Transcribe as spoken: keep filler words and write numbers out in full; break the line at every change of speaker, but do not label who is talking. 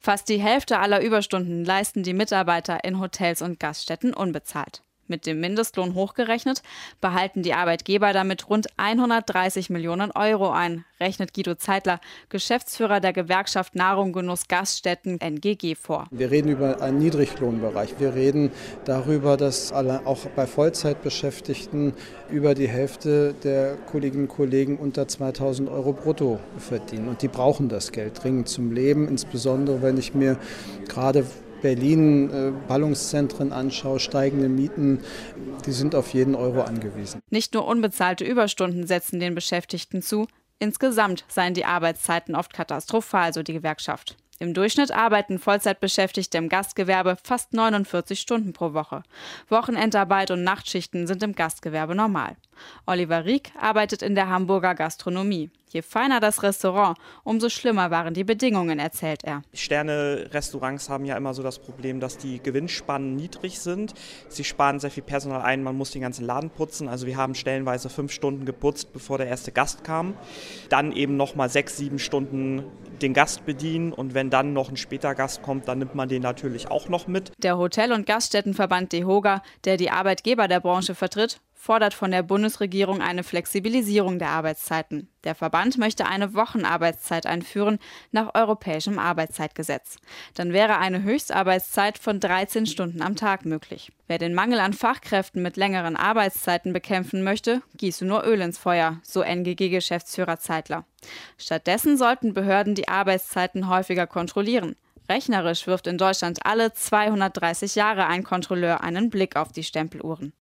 Fast die Hälfte aller Überstunden leisten die Mitarbeiter in Hotels und Gaststätten unbezahlt. Mit dem Mindestlohn hochgerechnet behalten die Arbeitgeber damit rund hundertdreißig Millionen Euro ein, rechnet Guido Zeitler, Geschäftsführer der Gewerkschaft Nahrung, Genuss, Gaststätten N G G vor.
Wir reden über einen Niedriglohnbereich. Wir reden darüber, dass alle, auch bei Vollzeitbeschäftigten über die Hälfte der Kolleginnen und Kollegen unter zweitausend Euro brutto verdienen. Und die brauchen das Geld dringend zum Leben, insbesondere wenn ich mir gerade Berlin, äh, Ballungszentren anschaue, steigende Mieten, die sind auf jeden Euro angewiesen.
Nicht nur unbezahlte Überstunden setzen den Beschäftigten zu, insgesamt seien die Arbeitszeiten oft katastrophal, so die Gewerkschaft. Im Durchschnitt arbeiten Vollzeitbeschäftigte im Gastgewerbe fast neunundvierzig Stunden pro Woche. Wochenendarbeit und Nachtschichten sind im Gastgewerbe normal. Oliver Rieck arbeitet in der Hamburger Gastronomie. Je feiner das Restaurant, umso schlimmer waren die Bedingungen, erzählt er.
Sterne-Restaurants haben ja immer so das Problem, dass die Gewinnspannen niedrig sind. Sie sparen sehr viel Personal ein, man muss den ganzen Laden putzen. Also wir haben stellenweise fünf Stunden geputzt, bevor der erste Gast kam. Dann eben nochmal sechs, sieben Stunden den Gast bedienen und wenn dann noch ein später Gast kommt, dann nimmt man den natürlich auch noch mit.
Der Hotel- und Gaststättenverband DEHOGA, der die Arbeitgeber der Branche vertritt, fordert von der Bundesregierung eine Flexibilisierung der Arbeitszeiten. Der Verband möchte eine Wochenarbeitszeit einführen nach europäischem Arbeitszeitgesetz. Dann wäre eine Höchstarbeitszeit von dreizehn Stunden am Tag möglich. Wer den Mangel an Fachkräften mit längeren Arbeitszeiten bekämpfen möchte, gieße nur Öl ins Feuer, so N G G-Geschäftsführer Zeitler. Stattdessen sollten Behörden die Arbeitszeiten häufiger kontrollieren. Rechnerisch wirft in Deutschland alle zweihundertdreißig Jahre ein Kontrolleur einen Blick auf die Stempeluhren.